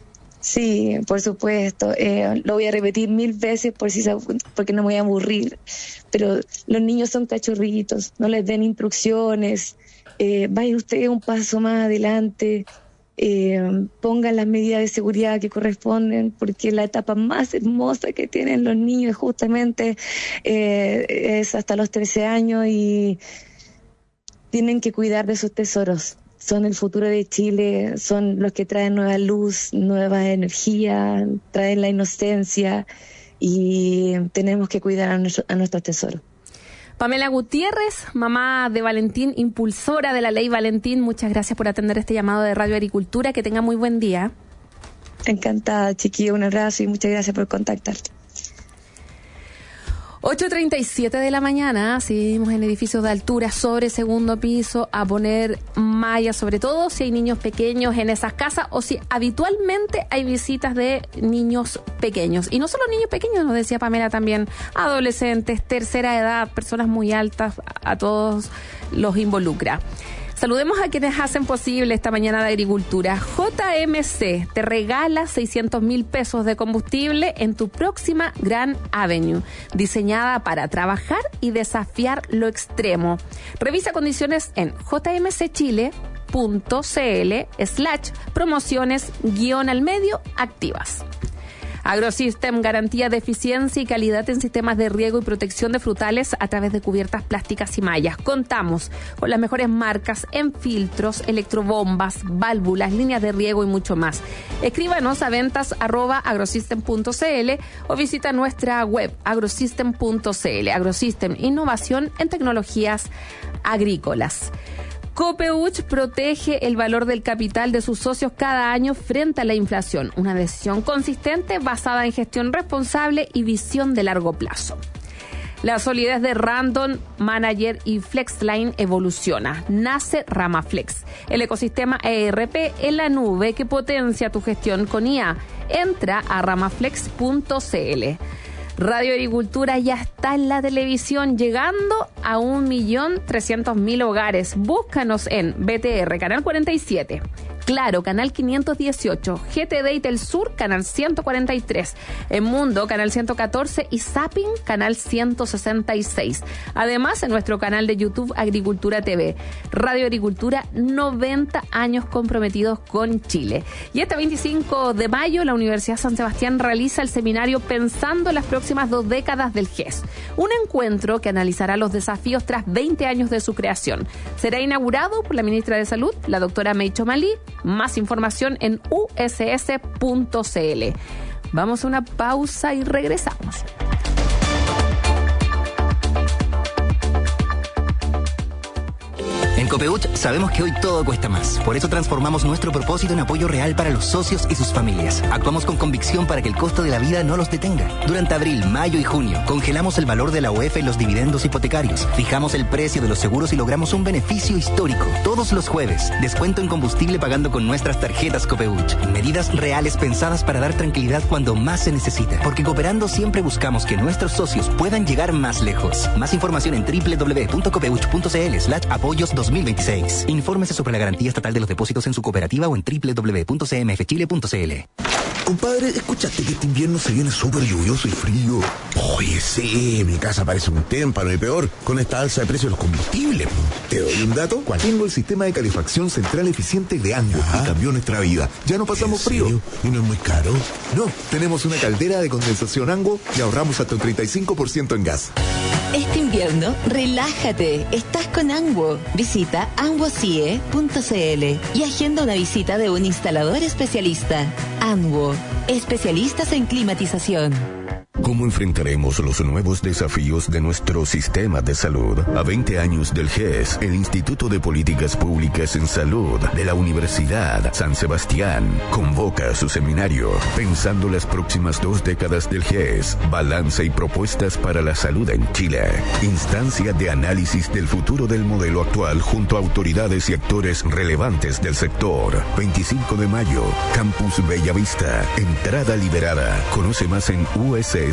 M: Sí, por supuesto. Lo voy a repetir 1000 veces porque no me voy a aburrir. Pero los niños son cachorritos, no les den instrucciones. Vaya usted un paso más adelante. Pongan las medidas de seguridad que corresponden, porque la etapa más hermosa que tienen los niños justamente es hasta los 13 años y tienen que cuidar de sus tesoros. Son el futuro de Chile, son los que traen nueva luz, nueva energía, traen la inocencia y tenemos que cuidar a nuestros tesoros.
B: Pamela Gutiérrez, mamá de Valentín, impulsora de la Ley Valentín, muchas gracias por atender este llamado de Radio Agricultura, que tenga muy buen día.
M: Encantada, chiquillo, un abrazo y muchas gracias por contactarte.
B: 8:37 de la mañana, seguimos en edificios de altura sobre segundo piso a poner mallas, sobre todo si hay niños pequeños en esas casas o si habitualmente hay visitas de niños pequeños. Y no solo niños pequeños, nos decía Pamela, también adolescentes, tercera edad, personas muy altas, a todos los involucra. Saludemos a quienes hacen posible esta mañana de agricultura. JMC te regala 600,000 pesos de combustible en tu próxima Grand Avenue, diseñada para trabajar y desafiar lo extremo. Revisa condiciones en jmcchile.cl/promociones-al-medio activas. AgroSystem, garantía de eficiencia y calidad en sistemas de riego y protección de frutales a través de cubiertas plásticas y mallas. Contamos con las mejores marcas en filtros, electrobombas, válvulas, líneas de riego y mucho más. Escríbanos a ventas@agrosystem.cl o visita nuestra web agrosystem.cl. AgroSystem, innovación en tecnologías agrícolas. Copeuch protege el valor del capital de sus socios cada año frente a la inflación. Una decisión consistente basada en gestión responsable y visión de largo plazo. La solidez de Random Manager y FlexLine evoluciona. Nace RamaFlex, el ecosistema ERP en la nube que potencia tu gestión con IA. Entra a ramaflex.cl. Radio Agricultura ya está en la televisión, llegando a 1.300.000 hogares. Búscanos en BTR, Canal 47, Claro, canal 518, GTD y Telsur, canal 143, en Mundo, canal 114 y Zapping, canal 166. Además, en nuestro canal de YouTube Agricultura TV. Radio Agricultura, 90 años comprometidos con Chile. Y este 25 de mayo, la Universidad San Sebastián realiza el seminario Pensando en las próximas 2 décadas del GES. Un encuentro que analizará los desafíos tras 20 años de su creación. Será inaugurado por la ministra de Salud, la doctora Meicho Malí. Más información en uss.cl. Vamos a una pausa y regresamos.
N: En Copeuch sabemos que hoy todo cuesta más. Por eso transformamos nuestro propósito en apoyo real para los socios y sus familias. Actuamos con convicción para que el costo de la vida no los detenga. Durante abril, mayo y junio, congelamos el valor de la UEF en los dividendos hipotecarios. Fijamos el precio de los seguros y logramos un beneficio histórico. Todos los jueves, descuento en combustible pagando con nuestras tarjetas Copeuch. Medidas reales pensadas para dar tranquilidad cuando más se necesita. Porque cooperando siempre buscamos que nuestros socios puedan llegar más lejos. Más información en www.copeuch.cl/apoyos 2026. Infórmese sobre la garantía estatal de los depósitos en su cooperativa o en www.cmfchile.cl.
O: Compadre, ¿escuchaste que este invierno se viene súper lluvioso y frío? Oye, sí, mi casa parece un témpano y peor con esta alza de precios de los combustibles. ¿Te doy un dato?
P: ¿Cuál? Tengo el sistema de calefacción central eficiente de Ango y cambió nuestra vida. Ya no pasamos frío.
O: ¿Y no es muy caro?
P: No, tenemos una caldera de condensación Ango y ahorramos hasta un 35% en gas.
D: Este invierno, relájate. Estás con Anguo. Visita anguocie.cl y agenda una visita de un instalador especialista. Anguo, especialistas en climatización.
E: ¿Cómo enfrentaremos los nuevos desafíos de nuestro sistema de salud? A 20 años del GES, el Instituto de Políticas Públicas en Salud de la Universidad San Sebastián convoca su seminario Pensando las próximas 2 décadas del GES, balance y propuestas para la salud en Chile. Instancia de análisis del futuro del modelo actual junto a autoridades y actores relevantes del sector. 25 de mayo, Campus Bellavista. Entrada liberada. Conoce más en uss.cl.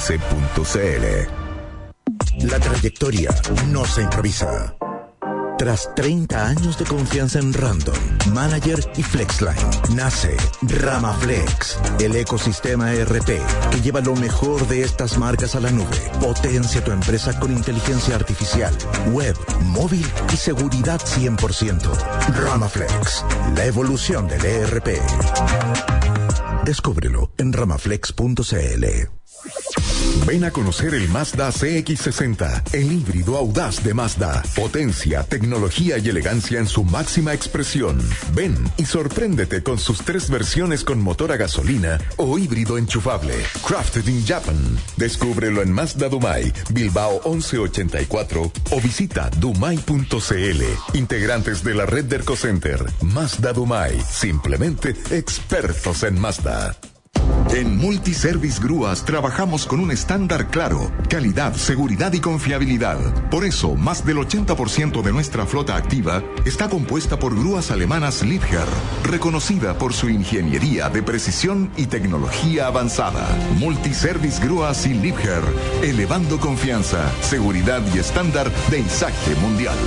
G: La trayectoria no se improvisa. Tras 30 años de confianza en Random, Manager y Flexline, nace Ramaflex, el ecosistema ERP que lleva lo mejor de estas marcas a la nube. Potencia tu empresa con inteligencia artificial, web, móvil y seguridad 100%. Ramaflex, la evolución del ERP. Descúbrelo en ramaflex.cl.
A: Ven a conocer el Mazda CX-60, el híbrido audaz de Mazda. Potencia, tecnología y elegancia en su máxima expresión. Ven y sorpréndete con sus 3 versiones con motor a gasolina o híbrido enchufable. Crafted in Japan. Descúbrelo en Mazda Dumai, Bilbao 1184 o visita dumai.cl. Integrantes de la red de Ercocenter. Mazda Dumai, simplemente expertos en Mazda. En Multiservice Grúas trabajamos con un estándar claro, calidad, seguridad y confiabilidad. Por eso, más del 80% de nuestra flota activa está compuesta por grúas alemanas Liebherr, reconocida por su ingeniería de precisión y tecnología avanzada. Multiservice Grúas y Liebherr, elevando confianza, seguridad y estándar de izaje mundial.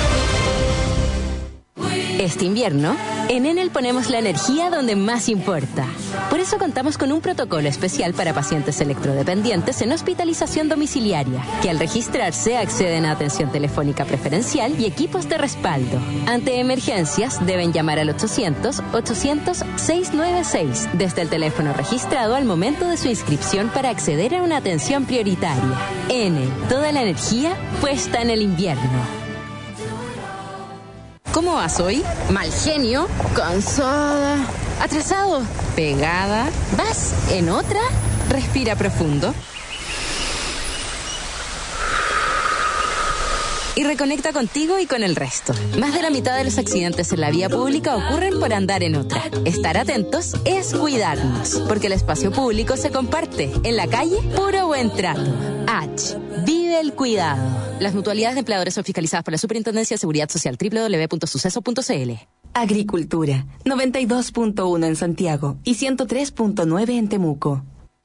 L: Este invierno, en Enel ponemos la energía donde más importa. Por eso contamos con un protocolo especial para pacientes electrodependientes en hospitalización domiciliaria, que al registrarse acceden a atención telefónica preferencial y equipos de respaldo. Ante emergencias, deben llamar al 800-800-696 desde el teléfono registrado al momento de su inscripción para acceder a una atención prioritaria. Enel, toda la energía puesta en el invierno. ¿Cómo vas hoy? Mal genio, cansada, atrasado, pegada. ¿Vas en otra? Respira profundo. Y reconecta contigo y con el resto. Más de la mitad de los accidentes en la vía pública ocurren por andar en otra. Estar atentos es cuidarnos, porque el espacio público se comparte. En la calle, puro buen trato. H. Vive el cuidado. Las mutualidades de empleadores son fiscalizadas por la Superintendencia de Seguridad Social. www.suceso.cl.
D: Agricultura, 92.1 en Santiago y 103.9 en Temuco.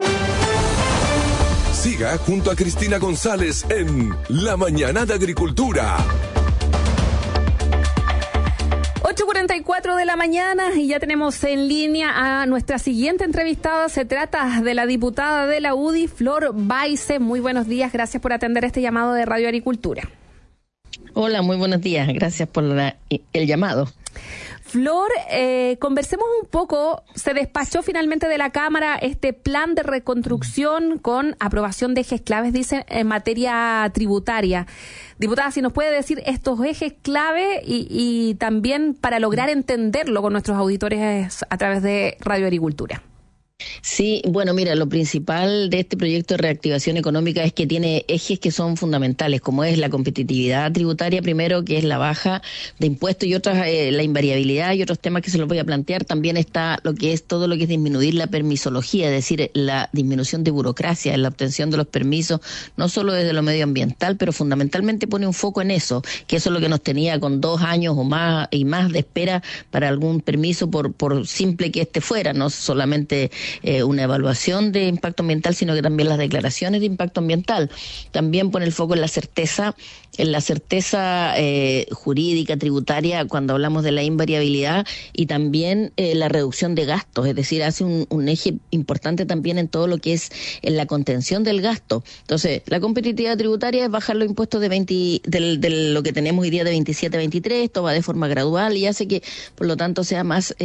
A: Siga junto a Cristina González en La Mañana de Agricultura.
B: 8 8:44 de la mañana y ya tenemos en línea a nuestra siguiente entrevistada. Se trata de la diputada de la UDI, Flor Baize. Muy buenos días, gracias por atender este llamado de Radio Agricultura.
Q: Hola, muy buenos días, gracias por el llamado.
B: Flor, conversemos un poco. Se despachó finalmente de la Cámara este plan de reconstrucción con aprobación de ejes claves, dice, en materia tributaria. Diputada, si nos puede decir estos ejes clave y también para lograr entenderlo con nuestros auditores a través de Radio Agricultura.
Q: Sí, bueno, mira, lo principal de este proyecto de reactivación económica es que tiene ejes que son fundamentales, como es la competitividad tributaria primero, que es la baja de impuestos y otras, la invariabilidad y otros temas que se los voy a plantear. También está lo que es todo lo que es disminuir la permisología, es decir, la disminución de burocracia en la obtención de los permisos, no solo desde lo medioambiental, pero fundamentalmente pone un foco en eso, que eso es lo que nos tenía con 2 años o más y más de espera para algún permiso por simple que este fuera, no solamente una evaluación de impacto ambiental, sino que también las declaraciones de impacto ambiental. También pone el foco en la certeza jurídica, tributaria, cuando hablamos de la invariabilidad, y también la reducción de gastos, es decir, hace un eje importante también en todo lo que es en la contención del gasto. Entonces, la competitividad tributaria es bajar los impuestos de lo que tenemos hoy día de 27 a 23, esto va de forma gradual y hace que, por lo tanto, sea más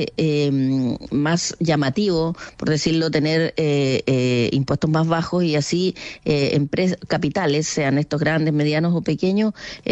Q: llamativo, por decirlo, tener impuestos más bajos y así capitales, sean estos grandes, medianos o pequeños,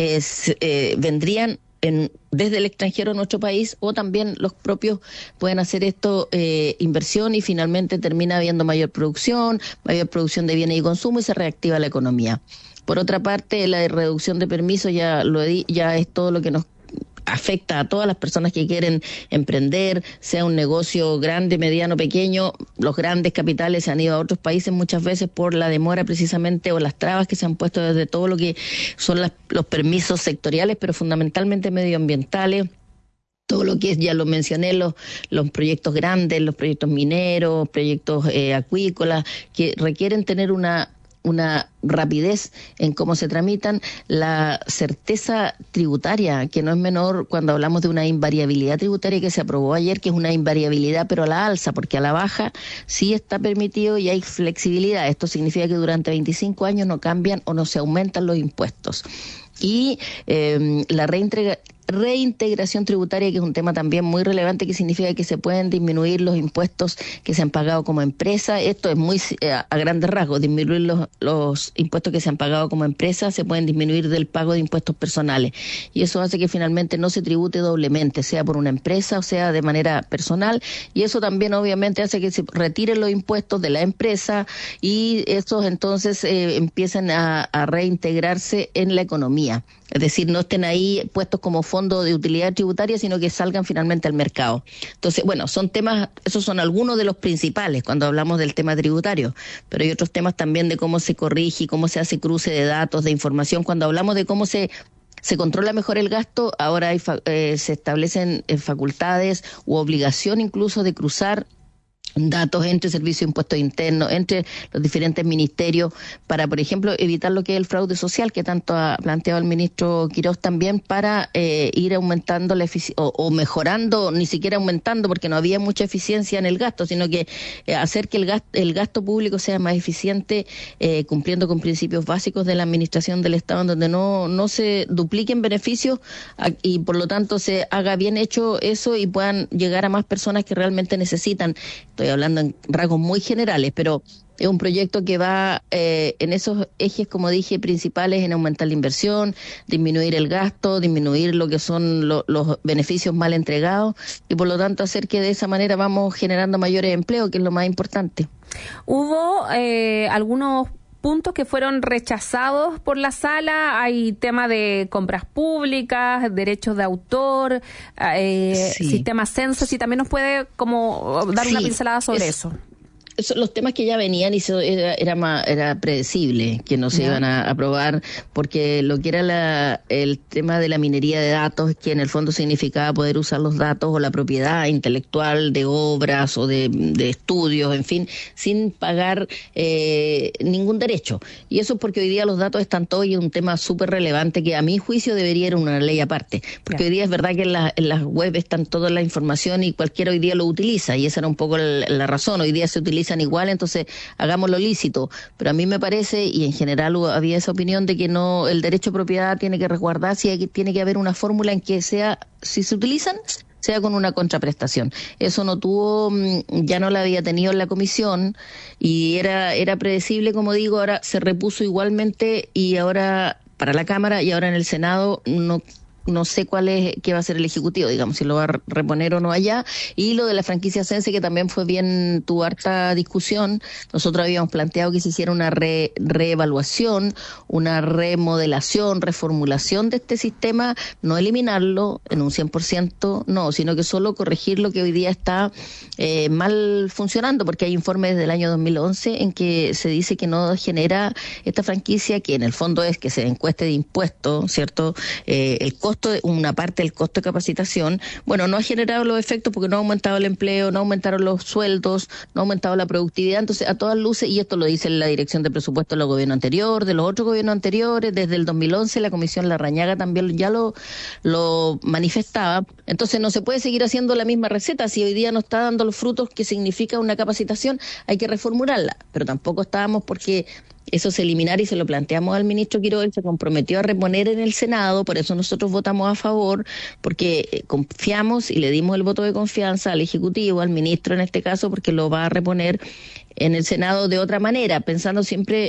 Q: vendrían desde el extranjero a nuestro país, o también los propios pueden hacer esto, inversión, y finalmente termina habiendo mayor producción de bienes y consumo y se reactiva la economía. Por otra parte, la reducción de permisos ya es todo lo que nos afecta a todas las personas que quieren emprender, sea un negocio grande, mediano, pequeño. Los grandes capitales se han ido a otros países muchas veces por la demora precisamente, o las trabas que se han puesto desde todo lo que son los permisos sectoriales, pero fundamentalmente medioambientales. Todo lo que es, ya lo mencioné, los proyectos grandes, los proyectos mineros, proyectos acuícolas, que requieren tener una rapidez en cómo se tramitan, la certeza tributaria, que no es menor cuando hablamos de una invariabilidad tributaria que se aprobó ayer, que es una invariabilidad pero a la alza, porque a la baja sí está permitido y hay flexibilidad. Esto significa que durante 25 años no cambian o no se aumentan los impuestos. Y la reintegración tributaria, que es un tema también muy relevante, que significa que se pueden disminuir los impuestos que se han pagado como empresa. Esto es muy a grandes rasgos, disminuir los impuestos que se han pagado como empresa, se pueden disminuir del pago de impuestos personales. Y eso hace que finalmente no se tribute doblemente, sea por una empresa o sea de manera personal. Y eso también obviamente hace que se retiren los impuestos de la empresa y estos entonces empiezan a reintegrarse en la economía. Es decir, no estén ahí puestos como fondo de utilidad tributaria, sino que salgan finalmente al mercado. Entonces, bueno, son temas, esos son algunos de los principales cuando hablamos del tema tributario, pero hay otros temas también de cómo se corrige y cómo se hace cruce de datos, de información. Cuando hablamos de cómo se controla mejor el gasto, ahora se establecen facultades u obligación incluso de cruzar datos entre Servicio de Impuestos Internos, entre los diferentes ministerios, para, por ejemplo, evitar lo que es el fraude social, que tanto ha planteado el ministro Quirós también, para ir aumentando la eficiencia, o mejorando, ni siquiera aumentando, porque no había mucha eficiencia en el gasto, sino que hacer que el gasto público sea más eficiente, cumpliendo con principios básicos de la administración del Estado, en donde no se dupliquen beneficios y por lo tanto se haga bien hecho eso y puedan llegar a más personas que realmente necesitan. Estoy hablando en rasgos muy generales, pero es un proyecto que va en esos ejes, como dije, principales, en aumentar la inversión, disminuir el gasto, disminuir lo que son los beneficios mal entregados y por lo tanto hacer que de esa manera vamos generando mayores empleos, que es lo más importante.
B: Hubo algunos puntos que fueron rechazados por la sala. Hay tema de compras públicas, derechos de autor, sistema censo, si también nos puede como dar una pincelada sobre eso.
Q: los temas que ya venían y era predecible que no se iban a aprobar, porque lo que era el tema de la minería de datos, que en el fondo significaba poder usar los datos o la propiedad intelectual de obras o de estudios, en fin, sin pagar ningún derecho. Y eso es porque hoy día los datos están todos, y es un tema súper relevante que a mi juicio debería ir una ley aparte, porque hoy día es verdad que en las web están toda la información y cualquiera hoy día lo utiliza, y esa era un poco la razón. Hoy día se utilizan igual, entonces hagámoslo lícito, pero a mí me parece, y en general había esa opinión de que no, el derecho a propiedad tiene que resguardarse y tiene que haber una fórmula en que sea, si se utilizan, sea con una contraprestación. Eso ya no la había tenido en la comisión, y era predecible, como digo. Ahora se repuso igualmente, y ahora para la Cámara, y ahora en el Senado no sé qué va a ser el Ejecutivo, digamos, si lo va a reponer o no allá. Y lo de la franquicia Sense, que también tuvo harta discusión. Nosotros habíamos planteado que se hiciera una reevaluación, una remodelación, reformulación de este sistema, no eliminarlo en un 100%, no, sino que solo corregir lo que hoy día está mal funcionando, porque hay informes desde el año 2011 en que se dice que no genera esta franquicia, que en el fondo es que se encueste de impuestos, ¿cierto? El costo, una parte del costo de capacitación, bueno, no ha generado los efectos porque no ha aumentado el empleo, no aumentaron los sueldos, no ha aumentado la productividad. Entonces, a todas luces, y esto lo dice la Dirección de Presupuesto de los gobiernos anteriores, de los otros gobiernos anteriores, desde el 2011 la Comisión Larrañaga también ya lo manifestaba. Entonces, no se puede seguir haciendo la misma receta. Si hoy día no está dando los frutos que significa una capacitación, hay que reformularla, pero tampoco estábamos porque eso se eliminara, y se lo planteamos al ministro Quiroz. Él se comprometió a reponer en el Senado, por eso nosotros votamos a favor, porque confiamos y le dimos el voto de confianza al Ejecutivo, al ministro en este caso, porque lo va a reponer en el Senado de otra manera, pensando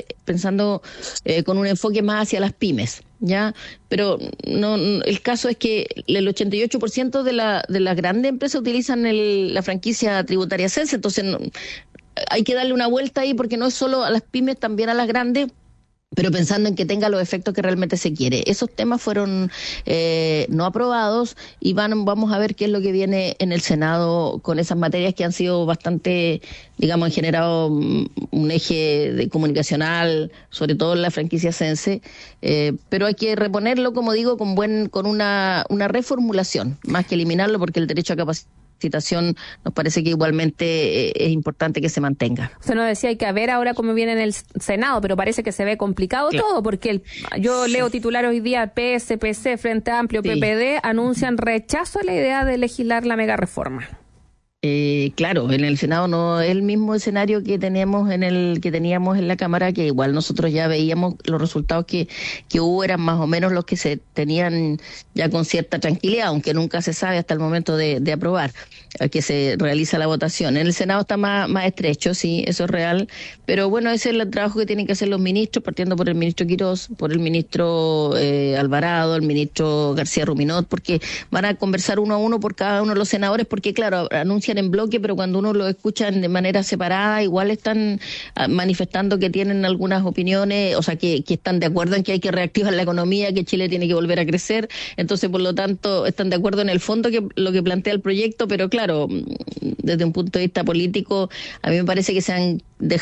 Q: con un enfoque más hacia las pymes, ¿ya? Pero no, el caso es que el 88% de las grandes empresas utilizan la franquicia tributaria Sense, entonces hay que darle una vuelta ahí, porque no es solo a las pymes, también a las grandes, pero pensando en que tenga los efectos que realmente se quiere. Esos temas fueron no aprobados, y vamos a ver qué es lo que viene en el Senado con esas materias que han sido bastante, digamos, han generado un eje comunicacional, sobre todo en la franquicia Sense, pero hay que reponerlo, como digo, con una reformulación, más que eliminarlo, porque el derecho a capacitación nos parece que igualmente es importante que se mantenga.
B: Usted nos decía, hay que ver ahora cómo viene en el Senado, pero parece que se ve complicado todo, porque yo leo titular hoy día: PS, PC, Frente Amplio, PPD anuncian rechazo a la idea de legislar la mega reforma.
Q: Claro, en el Senado no es el mismo escenario que teníamos en la Cámara, que igual nosotros ya veíamos los resultados que hubo, eran más o menos los que se tenían ya con cierta tranquilidad, aunque nunca se sabe hasta el momento de aprobar, que se realiza la votación. En el Senado está más estrecho, sí, eso es real, pero bueno, ese es el trabajo que tienen que hacer los ministros, partiendo por el ministro Quiroz, por el ministro Alvarado, el ministro García Ruminot, porque van a conversar uno a uno por cada uno de los senadores, porque claro, anuncian en bloque, pero cuando uno lo escucha de manera separada, igual están manifestando que tienen algunas opiniones, o sea, que están de acuerdo en que hay que reactivar la economía, que Chile tiene que volver a crecer. Entonces, por lo tanto, están de acuerdo en el fondo que lo que plantea el proyecto, pero claro, desde un punto de vista político, a mí me parece que se han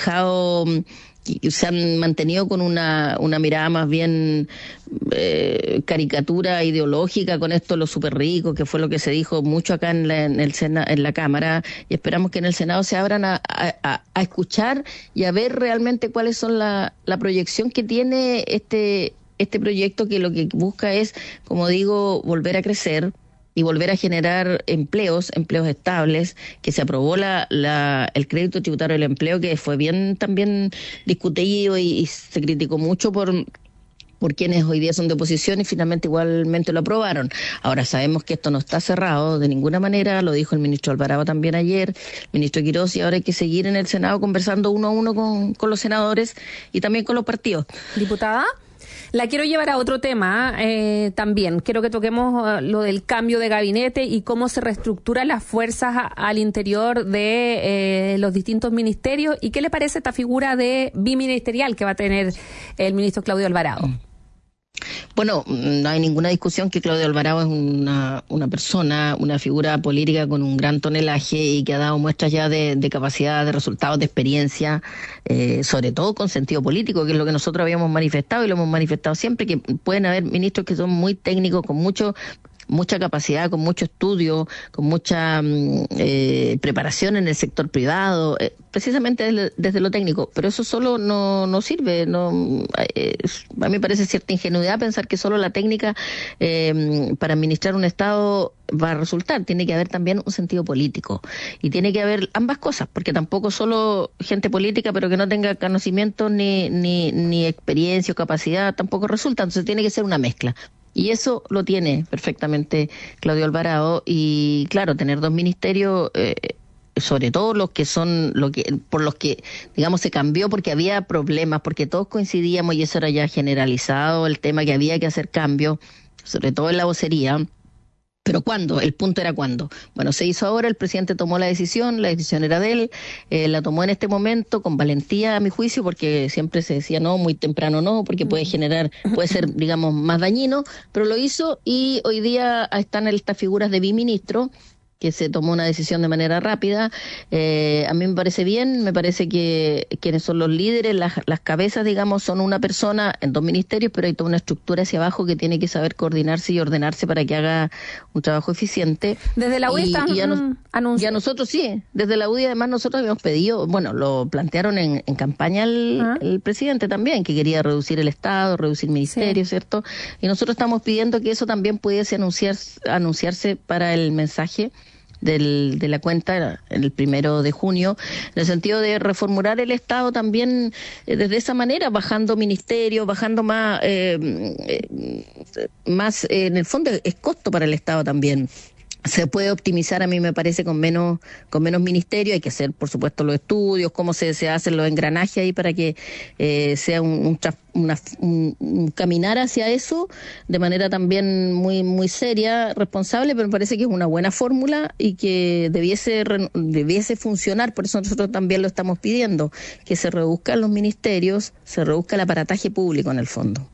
Q: mantenido con una mirada más bien caricatura ideológica con esto, los súper ricos, que fue lo que se dijo mucho acá en la Cámara, y esperamos que en el Senado se abran a escuchar y a ver realmente cuáles son la proyección que tiene este proyecto, que lo que busca es, como digo, volver a crecer y volver a generar empleos estables, que se aprobó el crédito tributario del empleo, que fue bien también discutido y se criticó mucho por quienes hoy día son de oposición, y finalmente igualmente lo aprobaron. Ahora sabemos que esto no está cerrado de ninguna manera, lo dijo el ministro Alvarado también ayer, el ministro Quiroz, y ahora hay que seguir en el Senado conversando uno a uno con los senadores y también con los partidos.
B: Diputada, la quiero llevar a otro tema también. Quiero que toquemos lo del cambio de gabinete y cómo se reestructuran las fuerzas al interior de los distintos ministerios. ¿Y qué le parece esta figura de biministerial que va a tener el ministro Claudio Alvarado?
Q: Bueno, no hay ninguna discusión que Claudio Alvarado es una persona, una figura política con un gran tonelaje y que ha dado muestras ya de capacidad, de resultados, de experiencia, sobre todo con sentido político, que es lo que nosotros habíamos manifestado y lo hemos manifestado siempre, que pueden haber ministros que son muy técnicos, con mucha capacidad, con mucho estudio, con mucha preparación en el sector privado, precisamente desde lo técnico, pero eso solo no sirve. A mí me parece cierta ingenuidad pensar que solo la técnica para administrar un Estado va a resultar. Tiene que haber también un sentido político y tiene que haber ambas cosas, porque tampoco solo gente política pero que no tenga conocimiento ni experiencia o capacidad tampoco resulta. Entonces tiene que ser una mezcla. Y eso lo tiene perfectamente Claudio Alvarado. Y claro, tener dos ministerios, sobre todo por los que, digamos, se cambió porque había problemas, porque todos coincidíamos y eso era ya generalizado, el tema que había que hacer cambios, sobre todo en la vocería. ¿Pero cuándo? El punto era cuándo. Bueno, se hizo ahora, el presidente tomó la decisión era de él, la tomó en este momento con valentía, a mi juicio, porque siempre se decía no, muy temprano no, porque puede ser, digamos, más dañino, pero lo hizo y hoy día están estas figuras de biministro, que se tomó una decisión de manera rápida. A mí me parece bien, me parece que quienes son los líderes, las cabezas, digamos, son una persona en dos ministerios, pero hay toda una estructura hacia abajo que tiene que saber coordinarse y ordenarse para que haga un trabajo eficiente.
B: Desde la UDI
Q: ya nosotros sí, desde la UDI además nosotros habíamos pedido, bueno, lo plantearon en campaña el presidente también, que quería reducir el Estado, reducir ministerios, ¿cierto? Y nosotros estamos pidiendo que eso también pudiese anunciarse para el mensaje de la cuenta el 1 de junio, en el sentido de reformular el Estado también desde esa manera, bajando ministerios, bajando más en el fondo es costo para el Estado también. Se puede optimizar, a mí me parece, con menos ministerio. Hay que hacer, por supuesto, los estudios, cómo se hacen los engranajes ahí para que sea un caminar hacia eso de manera también muy muy seria, responsable, pero me parece que es una buena fórmula y que debiese funcionar. Por eso nosotros también lo estamos pidiendo, que se reduzcan los ministerios, se reduzca el aparataje público en el fondo.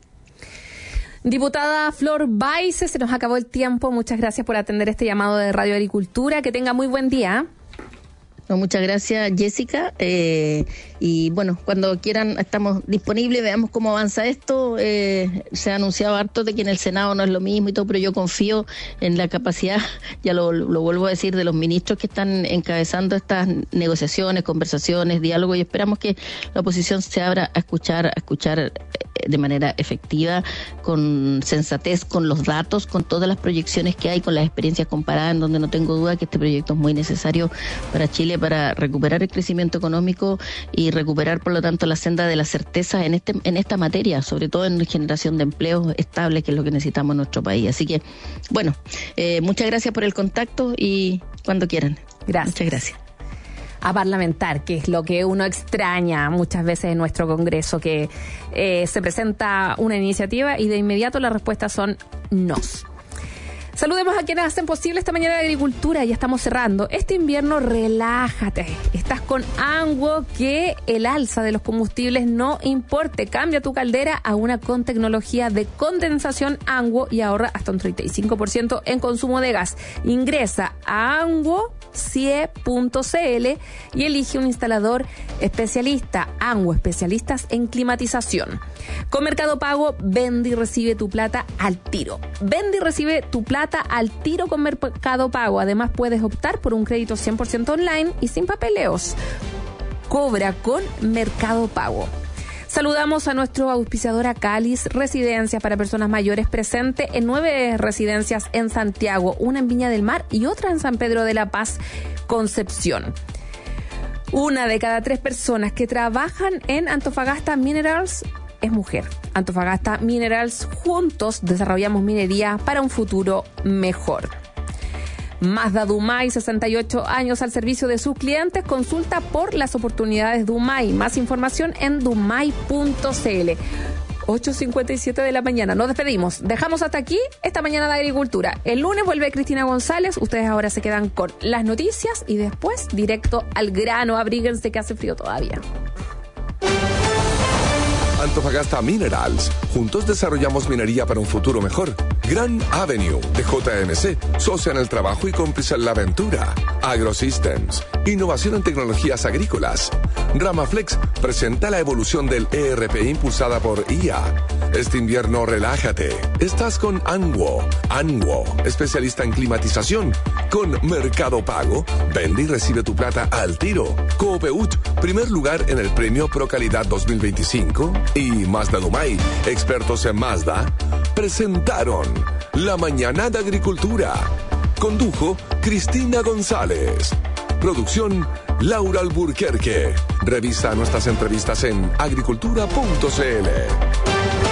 B: Diputada Flor Baize, se nos acabó el tiempo. Muchas gracias por atender este llamado de Radio Agricultura. Que tenga muy buen día.
Q: No, muchas gracias, Jessica. Y bueno, cuando quieran estamos disponibles, veamos cómo avanza esto. Se ha anunciado harto de que en el Senado no es lo mismo y todo, pero yo confío en la capacidad, ya lo vuelvo a decir, de los ministros que están encabezando estas negociaciones, conversaciones, diálogos, y esperamos que la oposición se abra a escuchar de manera efectiva, con sensatez, con los datos, con todas las proyecciones que hay, con las experiencias comparadas, en donde no tengo duda que este proyecto es muy necesario para Chile, para recuperar el crecimiento económico y recuperar, por lo tanto, la senda de la certeza en esta materia, sobre todo en generación de empleos estables, que es lo que necesitamos en nuestro país. Así que, bueno, muchas gracias por el contacto y cuando quieran.
B: Gracias.
Q: Muchas gracias.
B: A parlamentar, que es lo que uno extraña muchas veces en nuestro Congreso, que se presenta una iniciativa y de inmediato las respuestas son nos. Saludemos a quienes hacen posible esta mañana de agricultura. Ya estamos cerrando. Este invierno, relájate. Estás con Anguo, que el alza de los combustibles no importe. Cambia tu caldera a una con tecnología de condensación Anguo y ahorra hasta un 35% en consumo de gas. Ingresa a anguocie.cl y elige un instalador especialista. Anguo, especialistas en climatización. Con Mercado Pago, vende y recibe tu plata al tiro. Vende y recibe tu plata al tiro con Mercado Pago. Además, puedes optar por un crédito 100% online y sin papeleos. Cobra con Mercado Pago. Saludamos a nuestro auspiciador Acalis Residencias para Personas Mayores, presente en 9 residencias en Santiago, una en Viña del Mar y otra en San Pedro de la Paz, Concepción. 1 de cada 3 personas que trabajan en Antofagasta Minerals es mujer. Antofagasta Minerals, juntos desarrollamos minería para un futuro mejor. Mazda Dumay, 68 años al servicio de sus clientes. Consulta por las oportunidades Dumay. Más información en dumay.cl. 8:57 de la mañana. Nos despedimos. Dejamos hasta aquí esta mañana de agricultura. El lunes vuelve Cristina González. Ustedes ahora se quedan con las noticias y después directo al grano. Abríguense que hace frío todavía.
A: Antofagasta Minerals. Juntos desarrollamos minería para un futuro mejor. Grand Avenue de JMC, socia en el trabajo y cómplice en la aventura. AgroSystems, innovación en tecnologías agrícolas. Ramaflex presenta la evolución del ERP impulsada por IA. Este invierno relájate. Estás con Anwo, especialista en climatización. Con Mercado Pago, vende y recibe tu plata al tiro. Coopeut, primer lugar en el premio Pro Calidad 2025. Y Mazda Dumay, expertos en Mazda, presentaron La Mañana de Agricultura. Condujo Cristina González. Producción Laura Alburquerque. Revisa nuestras entrevistas en agricultura.cl.